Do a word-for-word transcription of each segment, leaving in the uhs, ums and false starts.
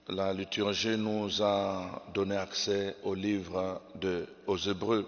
La liturgie nous a donné accès au livre de, aux Hébreux.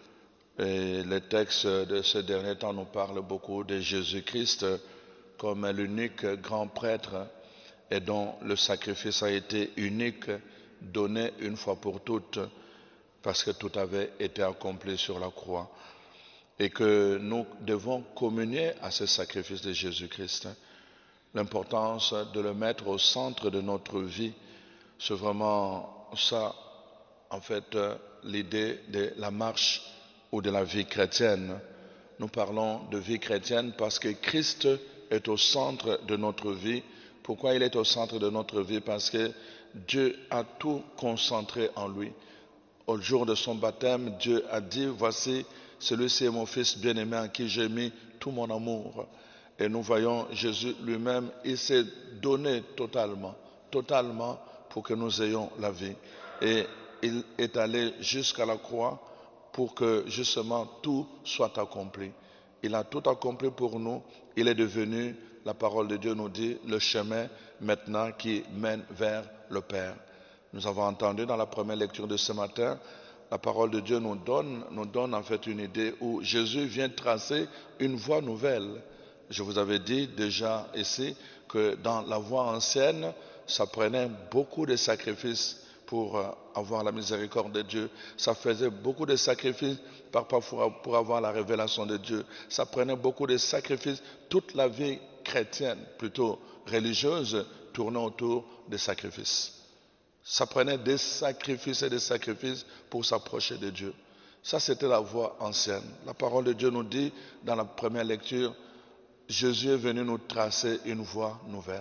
Et les textes de ce dernier temps nous parlent beaucoup de Jésus-Christ comme l'unique grand prêtre et dont le sacrifice a été unique, donné une fois pour toutes, parce que tout avait été accompli sur la croix. Et que nous devons communier à ce sacrifice de Jésus-Christ. L'importance de le mettre au centre de notre vie, c'est vraiment ça, en fait, l'idée de la marche ou de la vie chrétienne. Nous parlons de vie chrétienne parce que Christ est au centre de notre vie. Pourquoi il est au centre de notre vie? Parce que Dieu a tout concentré en lui. Au jour de son baptême, Dieu a dit, voici, celui-ci est mon fils bien-aimé en qui j'ai mis tout mon amour. Et nous voyons Jésus lui-même, il s'est donné totalement, totalement pour que nous ayons la vie. Et il est allé jusqu'à la croix pour que justement tout soit accompli. Il a tout accompli pour nous. Il est devenu, la parole de Dieu nous dit, le chemin maintenant qui mène vers le Père. Nous avons entendu dans la première lecture de ce matin, la parole de Dieu nous donne, nous donne en fait une idée où Jésus vient tracer une voie nouvelle. Je vous avais dit déjà ici que dans la voie ancienne, ça prenait beaucoup de sacrifices pour avoir la miséricorde de Dieu. Ça faisait beaucoup de sacrifices pour avoir la révélation de Dieu. Ça prenait beaucoup de sacrifices. Toute la vie chrétienne, plutôt religieuse, tournait autour des sacrifices. Ça prenait des sacrifices et des sacrifices pour s'approcher de Dieu. Ça, c'était la voie ancienne. La parole de Dieu nous dit, dans la première lecture, Jésus est venu nous tracer une voie nouvelle.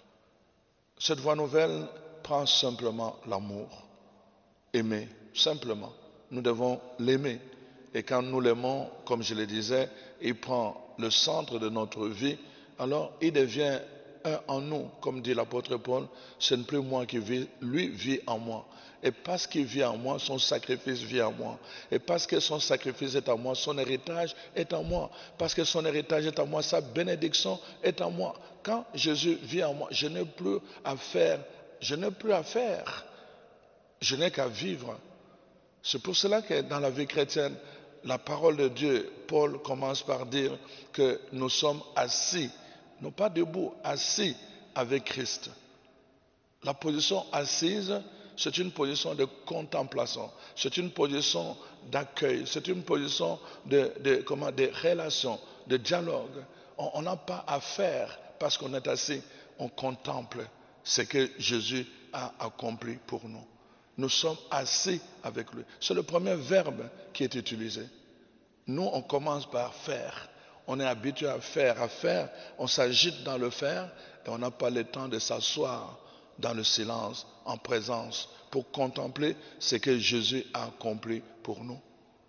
Cette voie nouvelle prend simplement l'amour. Aimer, simplement. Nous devons l'aimer. Et quand nous l'aimons, comme je le disais, il prend le centre de notre vie, alors il devient un en nous, comme dit l'apôtre Paul, ce n'est plus moi qui vis, lui vit en moi. Et parce qu'il vit en moi, son sacrifice vit en moi. Et parce que son sacrifice est en moi, son héritage est en moi. Parce que son héritage est en moi, sa bénédiction est en moi. Quand Jésus vit en moi, je n'ai plus à faire, je n'ai plus à faire. Je n'ai qu'à vivre. C'est pour cela que dans la vie chrétienne, la parole de Dieu, Paul commence par dire que nous sommes assis, non pas debout, assis avec Christ. La position assise, c'est une position de contemplation, c'est une position d'accueil, c'est une position de, de, comment, de relation, de dialogue. On n'a pas à faire parce qu'on est assis, on contemple ce que Jésus a accompli pour nous. Nous sommes assis avec lui. C'est le premier verbe qui est utilisé. Nous, on commence par faire. On est habitué à faire, à faire. On s'agite dans le faire et on n'a pas le temps de s'asseoir dans le silence, en présence, pour contempler ce que Jésus a accompli pour nous.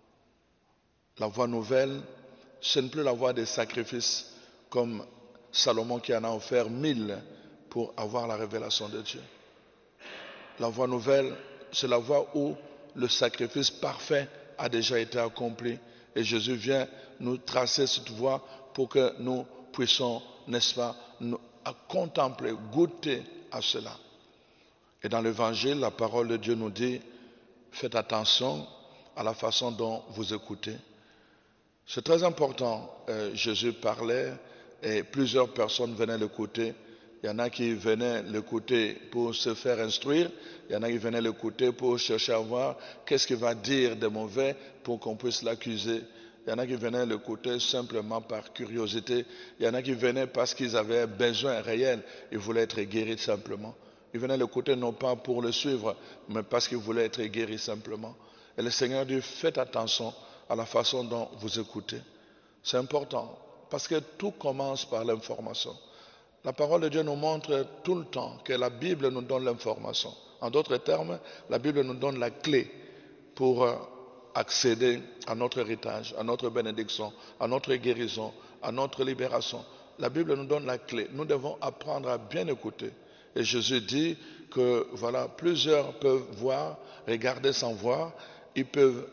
La voie nouvelle, ce n'est plus la voie des sacrifices comme Salomon qui en a offert mille pour avoir la révélation de Dieu. La voie nouvelle, c'est la voie où le sacrifice parfait a déjà été accompli et Jésus vient nous tracer cette voie pour que nous puissions, n'est-ce pas, nous, à contempler, goûter à cela. Et dans l'évangile, la parole de Dieu nous dit, faites attention à la façon dont vous écoutez. C'est très important. Euh, Jésus parlait et plusieurs personnes venaient l'écouter. Il y en a qui venaient l'écouter pour se faire instruire. Il y en a qui venaient l'écouter pour chercher à voir qu'est-ce qu'il va dire de mauvais pour qu'on puisse l'accuser. Il y en a qui venaient l'écouter simplement par curiosité. Il y en a qui venaient parce qu'ils avaient besoin réel. Ils voulaient être guéris simplement. Ils venaient l'écouter non pas pour le suivre, mais parce qu'ils voulaient être guéris simplement. Et le Seigneur dit, faites attention à la façon dont vous écoutez. C'est important parce que tout commence par l'information. La parole de Dieu nous montre tout le temps que la Bible nous donne l'information. En d'autres termes, la Bible nous donne la clé pour accéder à notre héritage, à notre bénédiction, à notre guérison, à notre libération. La Bible nous donne la clé. Nous devons apprendre à bien écouter. Et Jésus dit que voilà, plusieurs peuvent voir, regarder sans voir, ils peuvent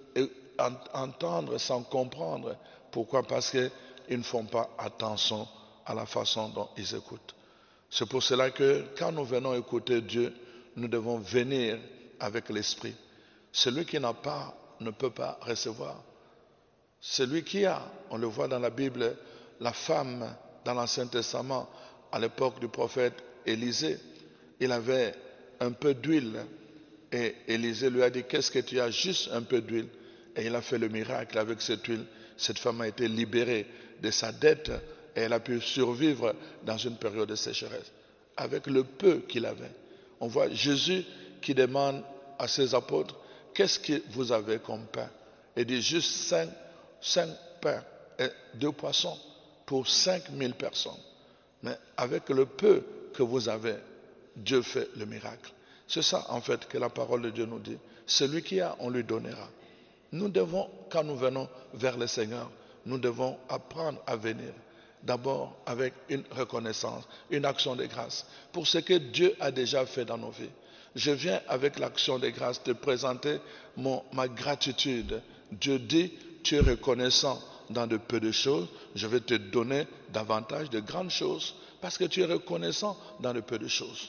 entendre sans comprendre. Pourquoi? Parce qu'ils ne font pas attention à la façon dont ils écoutent. C'est pour cela que quand nous venons écouter Dieu, nous devons venir avec l'Esprit. Celui qui n'a pas ne peut pas recevoir. Celui qui a, on le voit dans la Bible, la femme dans l'Ancien Testament, à l'époque du prophète Élisée, il avait un peu d'huile. Et Élisée lui a dit, qu'est-ce que tu as? Juste un peu d'huile. Et il a fait le miracle avec cette huile. Cette femme a été libérée de sa dette et elle a pu survivre dans une période de sécheresse. Avec le peu qu'il avait. On voit Jésus qui demande à ses apôtres, qu'est-ce que vous avez comme pain? Il dit juste cinq, cinq pains et deux poissons pour cinq mille personnes. Mais avec le peu que vous avez, Dieu fait le miracle. C'est ça en fait que la parole de Dieu nous dit. Celui qui a, on lui donnera. Nous devons, quand nous venons vers le Seigneur, nous devons apprendre à venir. D'abord avec une reconnaissance, une action de grâce pour ce que Dieu a déjà fait dans nos vies. Je viens avec l'action de grâce te présenter mon, ma gratitude. Dieu dit, tu es reconnaissant dans de peu de choses, je vais te donner davantage de grandes choses parce que tu es reconnaissant dans de peu de choses.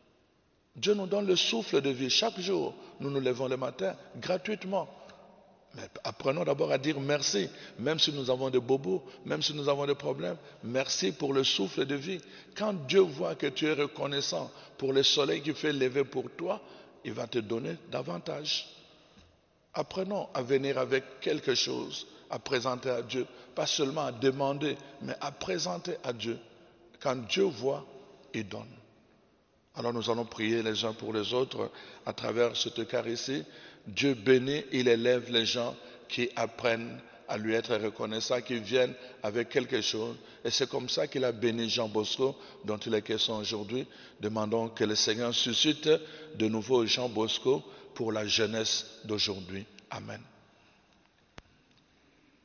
Dieu nous donne le souffle de vie. Chaque jour, nous nous levons le matin gratuitement. Mais apprenons d'abord à dire merci, même si nous avons des bobos, même si nous avons des problèmes. Merci pour le souffle de vie. Quand Dieu voit que tu es reconnaissant pour le soleil qui fait lever pour toi, il va te donner davantage. Apprenons à venir avec quelque chose, à présenter à Dieu. Pas seulement à demander, mais à présenter à Dieu. Quand Dieu voit, il donne. Alors nous allons prier les uns pour les autres à travers cette Eucharistie. Dieu bénit, il élève les gens qui apprennent à lui être reconnaissants, qui viennent avec quelque chose. Et c'est comme ça qu'il a béni Jean Bosco, dont il est question aujourd'hui. Demandons que le Seigneur suscite de nouveau Jean Bosco pour la jeunesse d'aujourd'hui. Amen.